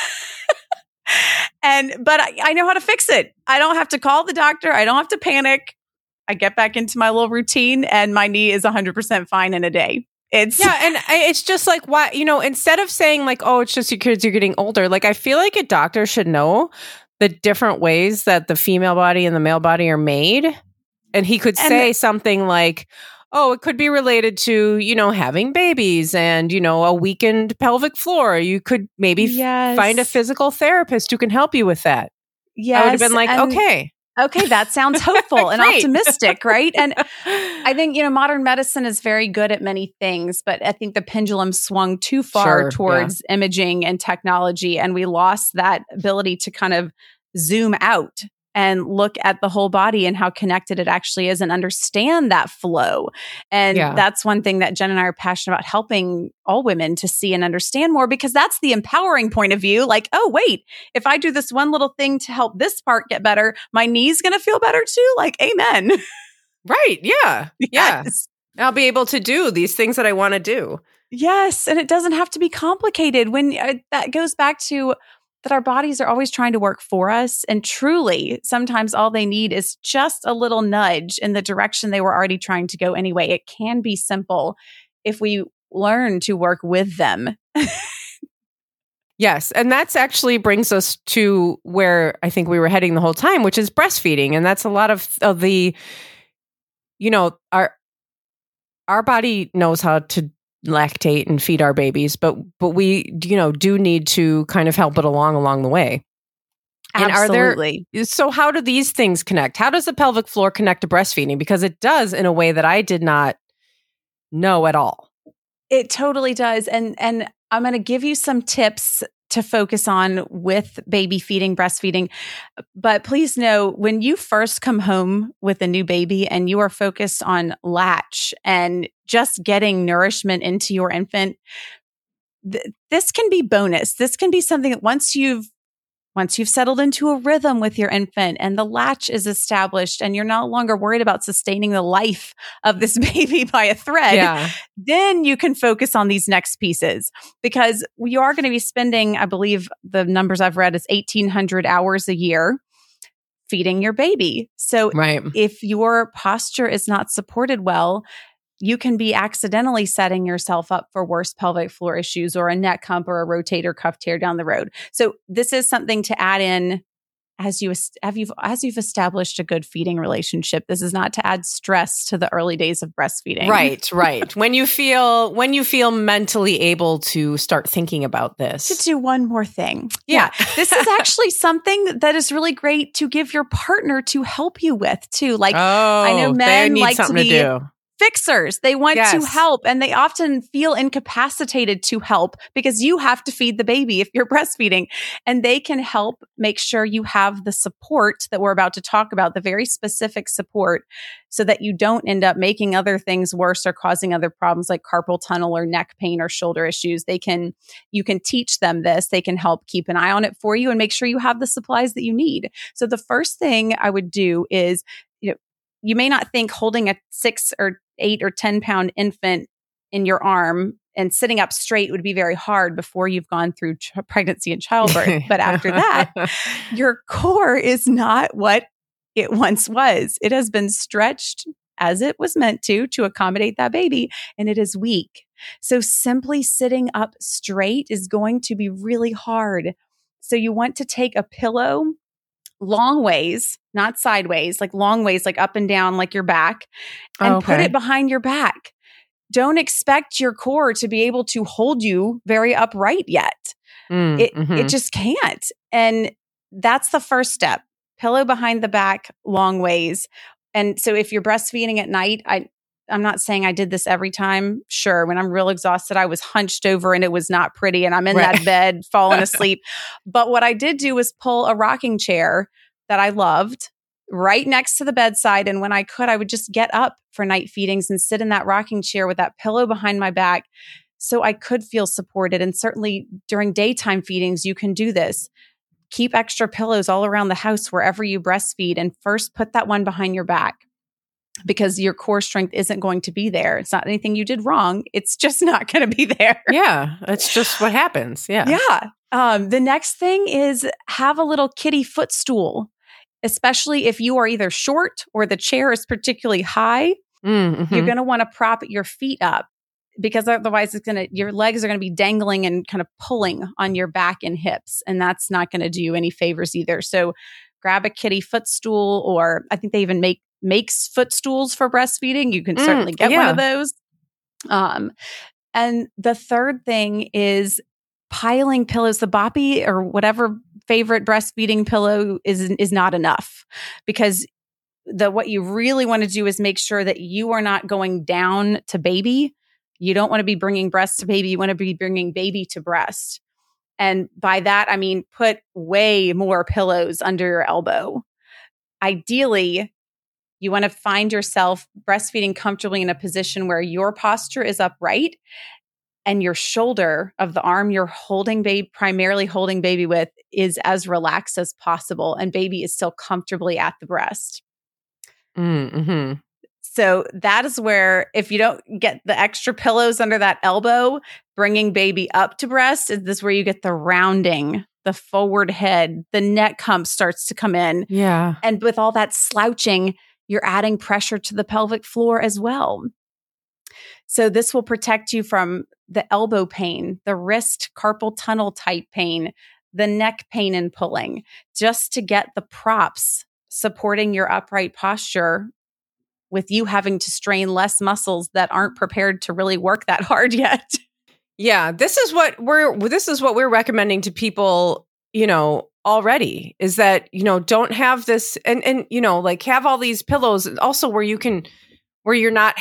But I know how to fix it. I don't have to call the doctor. I don't have to panic. I get back into my little routine and my knee is 100% fine in a day. And it's just like, why, instead of saying like, oh, it's just your kids, you're getting older. Like, I feel like a doctor should know the different ways that the female body and the male body are made. And he could say something like, oh, it could be related to, having babies and, a weakened pelvic floor. You could maybe find a physical therapist who can help you with that. Yes. I would have been like, okay, that sounds hopeful and optimistic, right? And I think, modern medicine is very good at many things, but I think the pendulum swung too far towards imaging and technology, and we lost that ability to kind of zoom out and look at the whole body and how connected it actually is and understand that flow. And that's one thing that Jen and I are passionate about, helping all women to see and understand more, because that's the empowering point of view. Like, oh, wait, if I do this one little thing to help this part get better, my knee's going to feel better too. Like, amen. Right. Yeah. Yes. Yeah. I'll be able to do these things that I want to do. Yes. And it doesn't have to be complicated. When that goes back to that our bodies are always trying to work for us. And truly, sometimes all they need is just a little nudge in the direction they were already trying to go anyway. It can be simple if we learn to work with them. Yes. And that's actually brings us to where I think we were heading the whole time, which is breastfeeding. And that's a lot of the, our body knows how to lactate and feed our babies, but we do need to kind of help it along the way. Absolutely. So how do these things connect? How does the pelvic floor connect to breastfeeding? Because it does in a way that I did not know at all. It totally does. And I'm going to give you some tips to focus on with baby feeding, breastfeeding. But please know, when you first come home with a new baby and you are focused on latch and just getting nourishment into your infant, this can be bonus. This can be something that once you've settled into a rhythm with your infant and the latch is established and you're no longer worried about sustaining the life of this baby by a thread, then you can focus on these next pieces, because you are going to be spending, I believe the numbers I've read is 1,800 hours a year feeding your baby. So if your posture is not supported well, you can be accidentally setting yourself up for worse pelvic floor issues or a neck hump or a rotator cuff tear down the road. So this is something to add in as you've established a good feeding relationship. This is not to add stress to the early days of breastfeeding. Right. When you feel mentally able to start thinking about this. To do one more thing. Yeah. This is actually something that is really great to give your partner to help you with too. Like, I know men like to be fixers. They want to help, and they often feel incapacitated to help because you have to feed the baby if you're breastfeeding, and they can help make sure you have the support that we're about to talk about, the very specific support, so that you don't end up making other things worse or causing other problems like carpal tunnel or neck pain or shoulder issues. You can teach them this. They can help keep an eye on it for you and make sure you have the supplies that you need. So the first thing I would do is, you may not think holding a 6 or 8 or 10 pound infant in your arm and sitting up straight would be very hard before you've gone through pregnancy and childbirth. But after that, your core is not what it once was. It has been stretched as it was meant to accommodate that baby, and it is weak. So simply sitting up straight is going to be really hard. So you want to take a pillow long ways, not sideways, like long ways, like up and down, like your back, and put it behind your back. Don't expect your core to be able to hold you very upright yet. It just can't. And that's the first step. Pillow behind the back, long ways. And so if you're breastfeeding at night, I'm not saying I did this every time. Sure, when I'm real exhausted, I was hunched over and it was not pretty and I'm in that bed falling asleep. But what I did do was pull a rocking chair that I loved right next to the bedside. And when I could, I would just get up for night feedings and sit in that rocking chair with that pillow behind my back so I could feel supported. And certainly during daytime feedings, you can do this. Keep extra pillows all around the house wherever you breastfeed, and first put that one behind your back, because your core strength isn't going to be there. It's not anything you did wrong. It's just not going to be there. Yeah. It's just what happens. Yeah. Yeah. The next thing is have a little kiddie footstool, especially if you are either short or the chair is particularly high. You're going to want to prop your feet up, because otherwise your legs are going to be dangling and kind of pulling on your back and hips. And that's not going to do you any favors either. So grab a kiddie footstool, or I think they even makes footstools for breastfeeding. You can certainly get one of those. And the third thing is piling pillows. The Boppy or whatever favorite breastfeeding pillow is not enough, because what you really want to do is make sure that you are not going down to baby. You don't want to be bringing breast to baby. You want to be bringing baby to breast. And by that, I mean, put way more pillows under your elbow. Ideally, you want to find yourself breastfeeding comfortably in a position where your posture is upright and your shoulder of the arm you're primarily holding baby with is as relaxed as possible, and baby is still comfortably at the breast. So that is where, if you don't get the extra pillows under that elbow, bringing baby up to breast, is this where you get the rounding, the forward head, the neck hump starts to come in. Yeah. And with all that slouching, you're adding pressure to the pelvic floor as well. So this will protect you from the elbow pain, the wrist carpal tunnel type pain, the neck pain and pulling, just to get the props supporting your upright posture, with you having to strain less muscles that aren't prepared to really work that hard yet. Yeah, this is what we're recommending to people, already, is that, don't have this and like have all these pillows also where you're not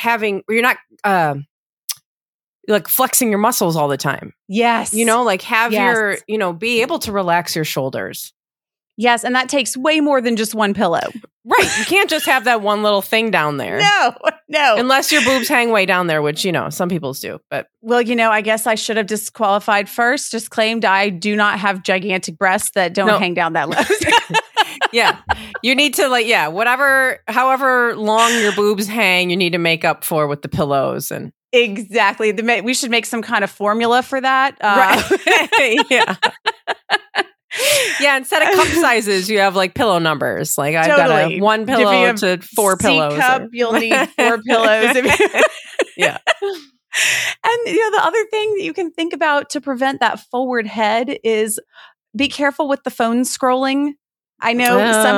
like flexing your muscles all the time. Yes. Like have your, be able to relax your shoulders. Yes. And that takes way more than just one pillow. Right. You can't just have that one little thing down there. No. Unless your boobs hang way down there, which, some people's do. But well, I guess I should have disqualified first, just claimed I do not have gigantic breasts that don't hang down that low. Yeah. You need to however long your boobs hang, you need to make up for with the pillows. And exactly. We should make some kind of formula for that. Right. Yeah. Yeah, instead of cup sizes, you have like pillow numbers. Like I've got one pillow to 4 pillows. Cup, you'll need 4 pillows. Yeah. And the other thing that you can think about to prevent that forward head is be careful with the phone scrolling I know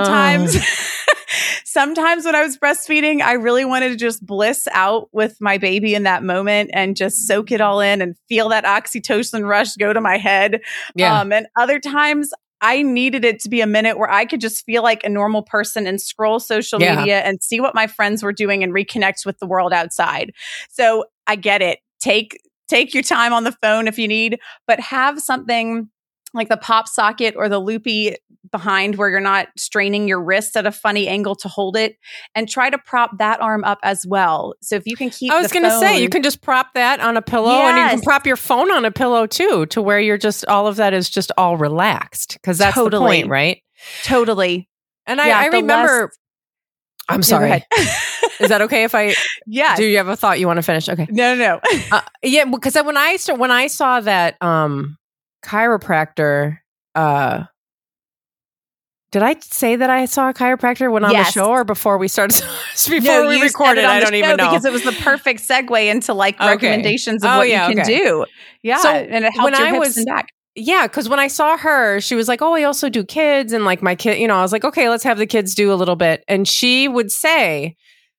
sometimes when I was breastfeeding, I really wanted to just bliss out with my baby in that moment and just soak it all in and feel that oxytocin rush go to my head. Yeah. And other times I needed it to be a minute where I could just feel like a normal person and scroll social media and see what my friends were doing and reconnect with the world outside. So I get it. Take your time on the phone if you need, but have something like the pop socket or the loopy behind where you're not straining your wrist at a funny angle to hold it, and try to prop that arm up as well. So if you can keep, I was going to say, you can just prop that on a pillow, and you can prop your phone on a pillow too, to where you're just, all of that is just all relaxed. Cause that's the point, right? Totally. And I remember, I'm sorry. Is that okay if I, do you have a thought you want to finish? Okay. No. Yeah. Because when I saw that, chiropractor, did I say that I saw a chiropractor when on the show, or before we started? Before we recorded, I don't even know, because it was the perfect segue into like recommendations of what you can do. Yeah, so and it helped your hips and back. Yeah, because when I saw her, she was like, "Oh, I also do kids," and like my kid, I was like, "Okay, let's have the kids do a little bit." And she would say,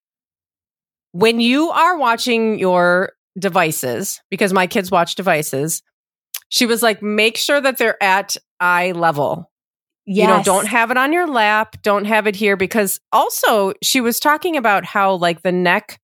when you are watching your devices, because my kids watch devices, she was like, make sure that they're at eye level. Yes. Don't have it on your lap. Don't have it here. Because also she was talking about how like the neck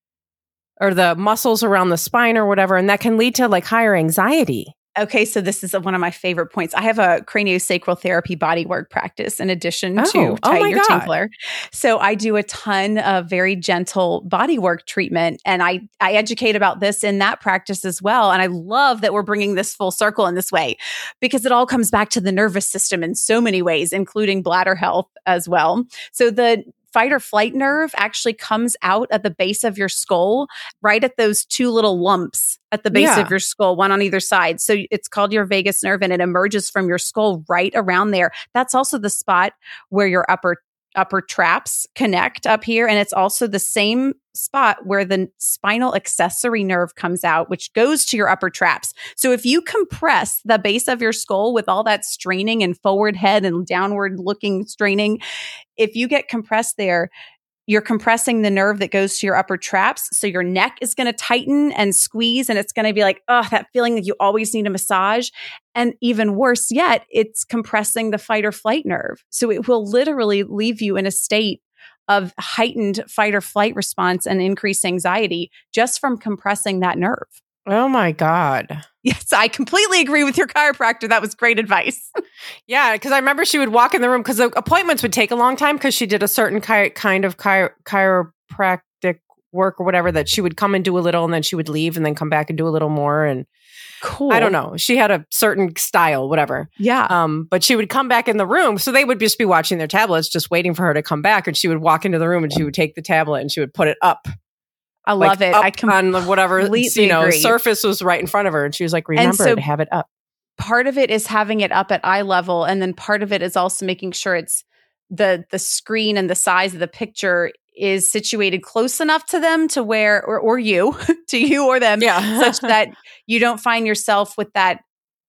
or the muscles around the spine or whatever, and that can lead to like higher anxiety. Okay, so this is one of my favorite points. I have a craniosacral therapy bodywork practice in addition to Tighten Your Tinkler. So I do a ton of very gentle bodywork treatment, and I educate about this in that practice as well. And I love that we're bringing this full circle in this way, because it all comes back to the nervous system in so many ways, including bladder health as well. So the fight or flight nerve actually comes out at the base of your skull, right at those two little lumps at the base of your skull, one on either side. So it's called your vagus nerve, and it emerges from your skull right around there. That's also the spot where your upper traps connect up here. And it's also the same spot where the spinal accessory nerve comes out, which goes to your upper traps. So if you compress the base of your skull with all that straining and forward head and downward looking straining, if you get compressed there, you're compressing the nerve that goes to your upper traps. So your neck is going to tighten and squeeze, and it's going to be like, that feeling that you always need a massage. And even worse yet, it's compressing the fight or flight nerve. So it will literally leave you in a state of heightened fight or flight response and increased anxiety just from compressing that nerve. Oh my God. Yes, I completely agree with your chiropractor. That was great advice. Yeah, because I remember she would walk in the room, because the appointments would take a long time, because she did a certain kind of chiropractic work or whatever, that she would come and do a little and then she would leave and then come back and do a little more. And cool. I don't know. She had a certain style, whatever. Yeah. But she would come back in the room. So they would just be watching their tablets, just waiting for her to come back. And she would walk into the room and she would take the tablet and she would put it up. I love it. I on whatever agree. Surface was right in front of her, and she was like, "Remember to have it up." Part of it is having it up at eye level, and then part of it is also making sure it's the screen and the size of the picture is situated close enough to them to where, or you, to you or them, such that you don't find yourself with that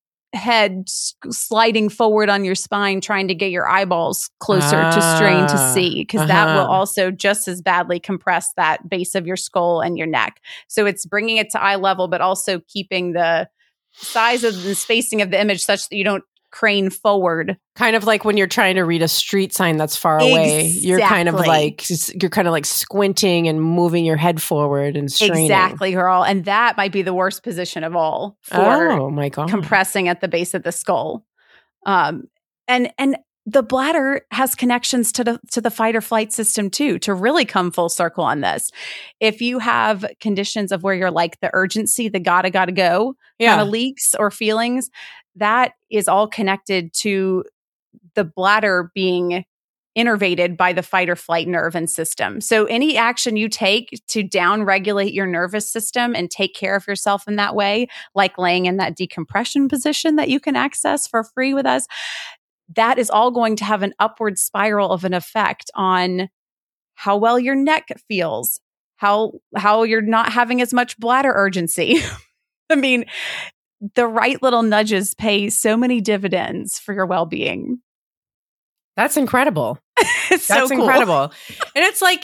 head sliding forward on your spine, trying to get your eyeballs closer to strain to see, because that will also just as badly compress that base of your skull and your neck. So it's bringing it to eye level, but also keeping the size of the spacing of the image such that you don't crane forward. Kind of like when you're trying to read a street sign that's far away. You're kind of like squinting and moving your head forward and straining. Exactly, girl. And that might be the worst position of all for my God. Compressing at the base of the skull. And the bladder has connections to the fight or flight system too, to really come full circle on this. If you have conditions of where you're like the urgency, the gotta go kind of leaks or feelings, that is all connected to the bladder being innervated by the fight or flight nerve and system. So any action you take to down-regulate your nervous system and take care of yourself in that way, like laying in that decompression position that you can access for free with us, that is all going to have an upward spiral of an effect on how well your neck feels, how you're not having as much bladder urgency. I mean, the right little nudges pay so many dividends for your well-being. That's incredible. It's so That's cool. incredible. And it's like,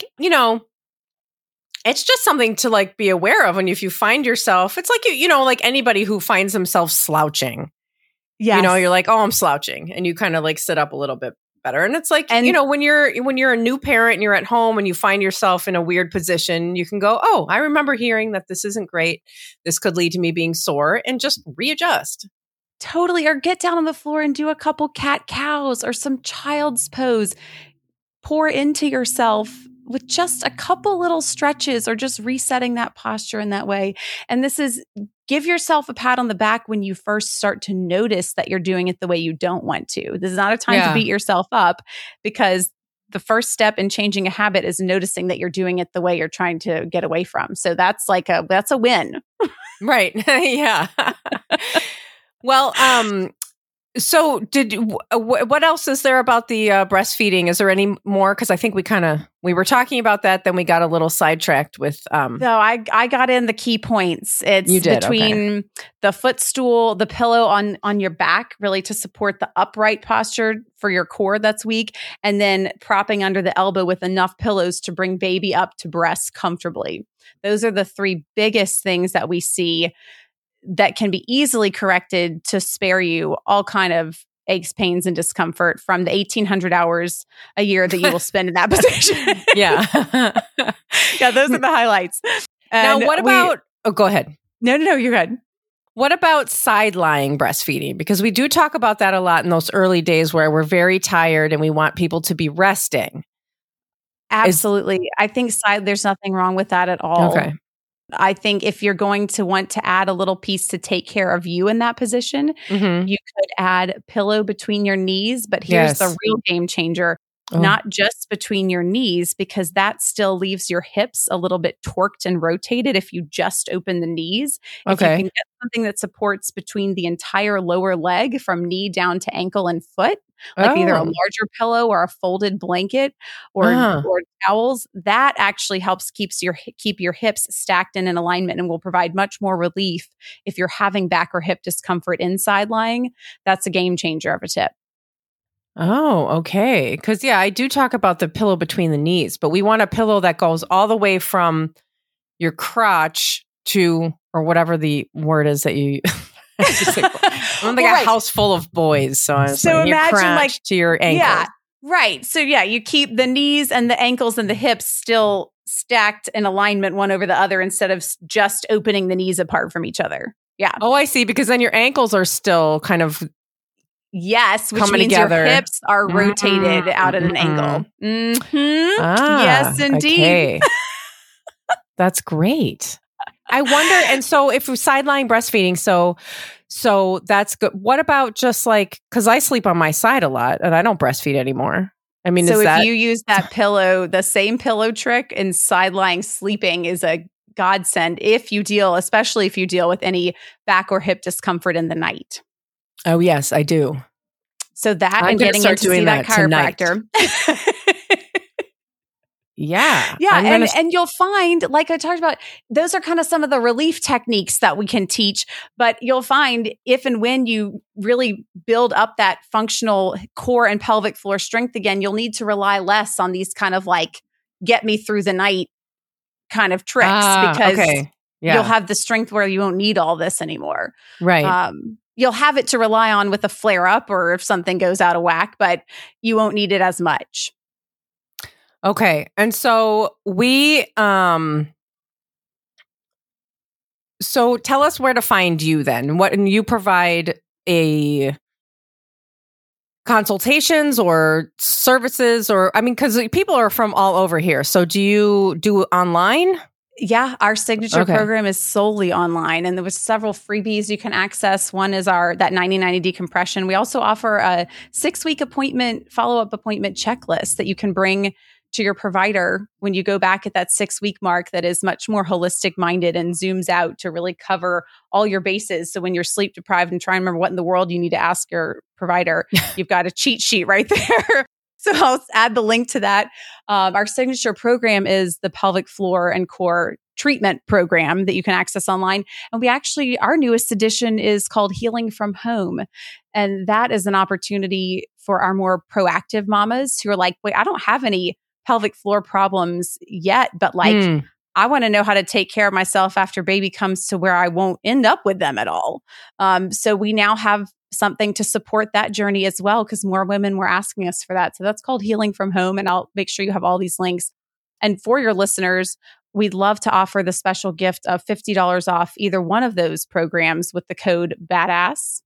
it's just something to like be aware of. And if you find yourself, it's like, like anybody who finds themselves slouching, Yes. you're like, oh, I'm slouching. And you kind of like sit up a little bit better. And it's like, when you're a new parent and you're at home and you find yourself in a weird position, you can go, oh, I remember hearing that this isn't great. This could lead to me being sore, and just readjust. Totally. Or get down on the floor and do a couple cat cows or some child's pose. Pour into yourself with just a couple little stretches or just resetting that posture in that way. And this is give yourself a pat on the back when you first start to notice that you're doing it the way you don't want to. This is not a time to beat yourself up, because the first step in changing a habit is noticing that you're doing it the way you're trying to get away from. So that's a win. Right. Yeah. Well, so what else is there about the breastfeeding? Is there any more? Because I think we were talking about that, then we got a little sidetracked with. No, I got in the key points. It's between the footstool, the pillow on your back, really to support the upright posture for your core that's weak, and then propping under the elbow with enough pillows to bring baby up to breast comfortably. Those are the three biggest things that we see that can be easily corrected to spare you all kind of aches, pains, and discomfort from the 1,800 hours a year that you will spend in that position. Yeah. Yeah, those are the highlights. And now, what about... go ahead. No, you're good. What about side-lying breastfeeding? Because we do talk about that a lot in those early days where we're very tired and we want people to be resting. Absolutely. I think there's nothing wrong with that at all. Okay. I think if you're going to want to add a little piece to take care of you in that position, you could add pillow between your knees. But here's the real game changer. Not just between your knees, because that still leaves your hips a little bit torqued and rotated if you just open the knees. If you can get something that supports between the entire lower leg from knee down to ankle and foot, like either a larger pillow or a folded blanket or towels, that actually helps keep your hips stacked and in alignment and will provide much more relief if you're having back or hip discomfort inside lying. That's a game changer of a tip. Oh, okay. Because, I do talk about the pillow between the knees, but we want a pillow that goes all the way from your crotch to, or whatever the word is that you... I'm like a house full of boys. So imagine your crotch to your ankle. Yeah, right. So you keep the knees and the ankles and the hips still stacked in alignment one over the other instead of just opening the knees apart from each other. Yeah. Oh, I see. Because then your ankles are still kind of... Yes, which coming means together. Your hips are rotated out at an angle. Yes, indeed. Okay. That's great. I wonder, and so if we're sideline breastfeeding, so that's good. What about just like, because I sleep on my side a lot and I don't breastfeed anymore. I mean, so if you use that pillow, the same pillow trick in side-lying sleeping is a godsend especially if you deal with any back or hip discomfort in the night. Oh, yes, I do. So that and getting in to see that chiropractor. Yeah. And you'll find, like I talked about, those are kind of some of the relief techniques that we can teach. But you'll find if and when you really build up that functional core and pelvic floor strength again, you'll need to rely less on these kind of like get me through the night kind of tricks because you'll have the strength where you won't need all this anymore. Right. You'll have it to rely on with a flare up or if something goes out of whack, but you won't need it as much. Okay. And so so tell us where to find you then. And you provide consultations or services because people are from all over here. So do you do online? Yeah, our signature program is solely online, and there was several freebies you can access. One is that 90/90 decompression. We also offer a 6-week follow-up appointment checklist that you can bring to your provider when you go back at that 6-week mark that is much more holistic minded and zooms out to really cover all your bases. So when you're sleep deprived and trying to remember what in the world you need to ask your provider, you've got a cheat sheet right there. So I'll add the link to that. Our signature program is the pelvic floor and core treatment program that you can access online. And our newest edition is called Healing from Home. And that is an opportunity for our more proactive mamas who are like, wait, I don't have any pelvic floor problems yet, but like, I want to know how to take care of myself after baby comes to where I won't end up with them at all. So we now have something to support that journey as well, because more women were asking us for that. So that's called Healing from Home. And I'll make sure you have all these links. And for your listeners, we'd love to offer the special gift of $50 off either one of those programs with the code BADASS.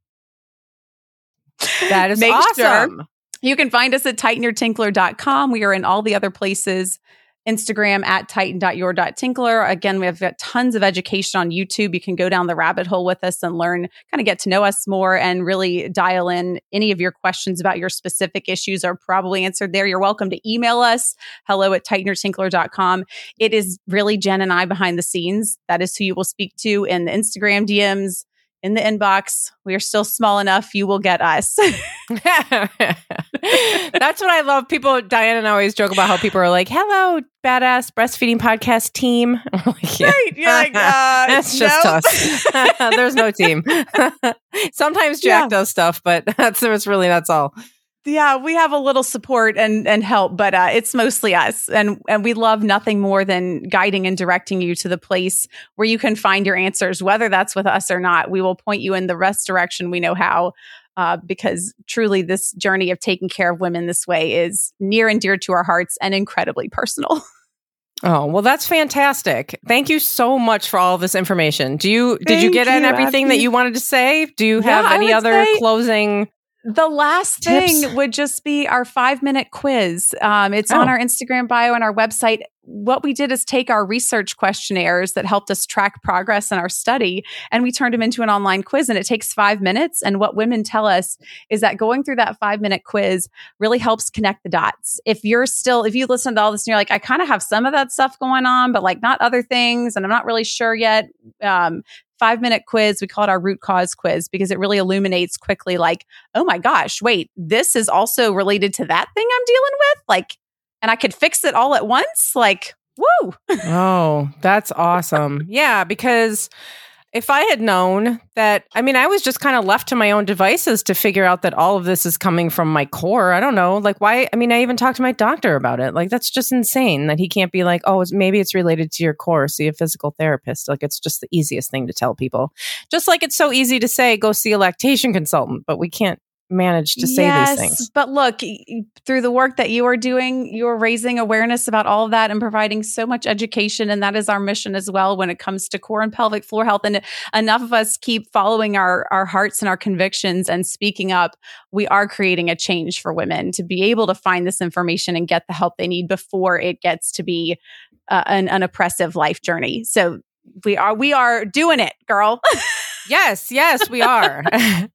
That is awesome. Sure you can find us at tightenyourtinkler.com. We are in all the other places. Instagram at tighten.your.tinkler. Again, we have got tons of education on YouTube. You can go down the rabbit hole with us and learn, kind of get to know us more and really dial in. Any of your questions about your specific issues are probably answered there. You're welcome to email us, hello@tightenyourtinkler.com. It is really Jen and I behind the scenes. That is who you will speak to in the Instagram DMs, in the inbox. We are still small enough. You will get us. That's what I love. Diane and I always joke about how people are like, hello, badass breastfeeding podcast team. Right. You're like, that's just us. There's no team. Sometimes Jack does stuff, but that's all. Yeah, we have a little support and help, but it's mostly us. And we love nothing more than guiding and directing you to the place where you can find your answers, whether that's with us or not. We will point you in the best direction we know how, because truly this journey of taking care of women this way is near and dear to our hearts and incredibly personal. Oh, well, that's fantastic. Thank you so much for all of this information. Did you get in everything that you wanted to say? Do you have any other closing? The last thing would just be our 5-minute quiz. It's on our Instagram bio and our website. What we did is take our research questionnaires that helped us track progress in our study, and we turned them into an online quiz, and it takes 5 minutes. And what women tell us is that going through that 5-minute quiz really helps connect the dots. If you listen to all this and you're like, I kind of have some of that stuff going on, but like not other things, and I'm not really sure yet. 5-minute quiz. We call it our root cause quiz because it really illuminates quickly like, oh my gosh, wait, this is also related to that thing I'm dealing with. Like, and I could fix it all at once. Like, woo. Oh, that's awesome. Yeah, because if I had known that, I was just kind of left to my own devices to figure out that all of this is coming from my core. I don't know. Like, why? I even talked to my doctor about it. Like, that's just insane that he can't be like, oh, maybe it's related to your core. See a physical therapist. Like, it's just the easiest thing to tell people. Just like it's so easy to say, go see a lactation consultant, but we can't manage to say these things. But look, through the work that you are doing, you are raising awareness about all of that and providing so much education. And that is our mission as well when it comes to core and pelvic floor health. And enough of us keep following our hearts and our convictions and speaking up. We are creating a change for women to be able to find this information and get the help they need before it gets to be an oppressive life journey. So we are doing it, girl. Yes, we are.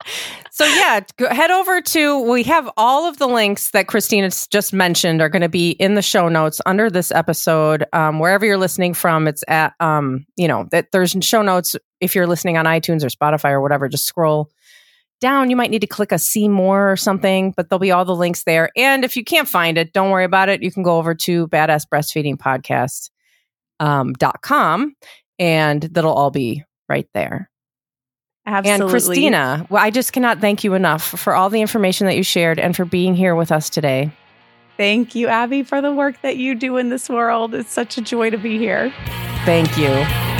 So head over we have all of the links that Christina just mentioned are going to be in the show notes under this episode. Wherever you're listening from, it's at, that there's show notes. If you're listening on iTunes or Spotify or whatever, just scroll down. You might need to click a see more or something, but there'll be all the links there. And if you can't find it, don't worry about it. You can go over to badassbreastfeedingpodcast.com and that'll all be right there. Absolutely. And Christina, I just cannot thank you enough for all the information that you shared and for being here with us today. Thank you, Abby, for the work that you do in this world. It's such a joy to be here. Thank you.